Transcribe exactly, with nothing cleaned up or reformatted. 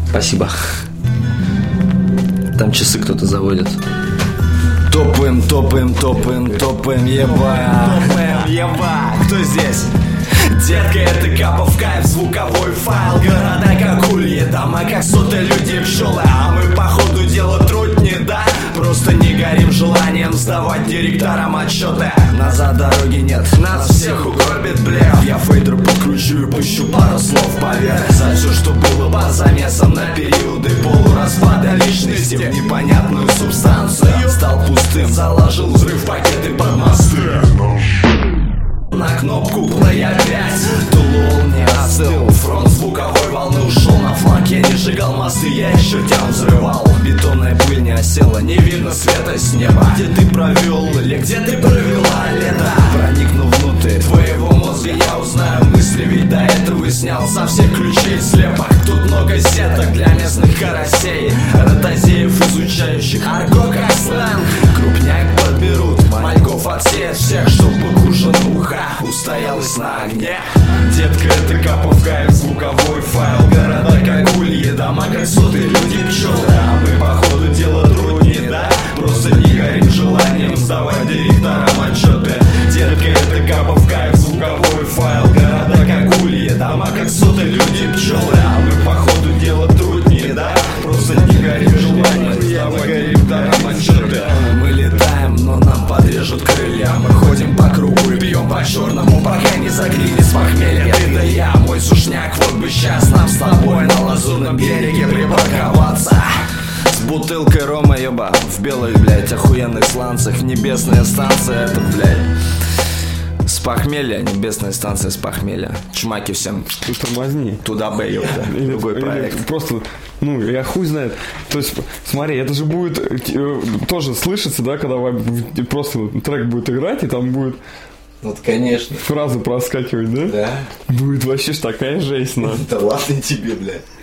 Спасибо. Там часы кто-то заводит. Топаем, топаем, топаем, топаем, ебать. Топаем, ебать. Кто здесь? Детка, это капа в кайф, звуковой файл. Города как ульи, дома как соты, люди пчелы. А мы походу дело труднее, да? Просто не горим желанием сдавать директорам отчеты. Назад дороги нет, нас всех угробит блеф. Я фейдер подкручу и пущу пару слов поверх. За все, что было по замесам на периоды полураспада личности в непонятную субстанцию. Стал пустым, заложил взрыв пакеты под мосты. На кнопку плей опять. Тулул не остыл, фронт звуковой волны ушел на фланг. Я не сжигал мосты, я еще тям взрывал. Бетонная пыль не осела, не видно света с неба. Где ты провел или где ты провела лето? Проникну внутрь твоего мозга, я узнаю мысли. Ведь до этого снял со всех ключей слепок. Тут много сеток для местных карасей, ротозеев, изучающих арго как сленг. Крупняк подберут, мальков отсеет всех, чтоб покушать уха устоялась на огне. Детка, это капа в кайф, звуковой файл. Города как ульи, дома как соты, люди пчелы. А мы походу дело труднее, да? Просто не горим желанием сдавать директорам отчеты. Детка, это капа в кайф, звуковой файл. Города как ульи, дома как соты, люди пчелы. А мы походу дело труднее, да? Просто не горим желанием сдавать директорам отчеты. Мы летаем, но нам подрежут крылья. Мы ходим по кругу и бьем по черному, пока не загрели с похмелья. Ты да я, мой сушняк, вот бы сейчас нам с тобой на лазурном береге припарковаться. С бутылкой рома, еба, в белых, блядь, охуенных сланцах. Небесная станция, это, блядь, с похмелья, небесная станция с похмелья. Чмаки всем. Ты тормозни. Туда бы, ёпта, другой проект. Просто, ну, я хуй знает. То есть, смотри, это же будет э, тоже слышаться, да, когда просто трек будет играть, и там будет вот, конечно. фраза проскакивать, да? Да. Будет вообще ж такая жесть, ну. Да ладно тебе, блядь.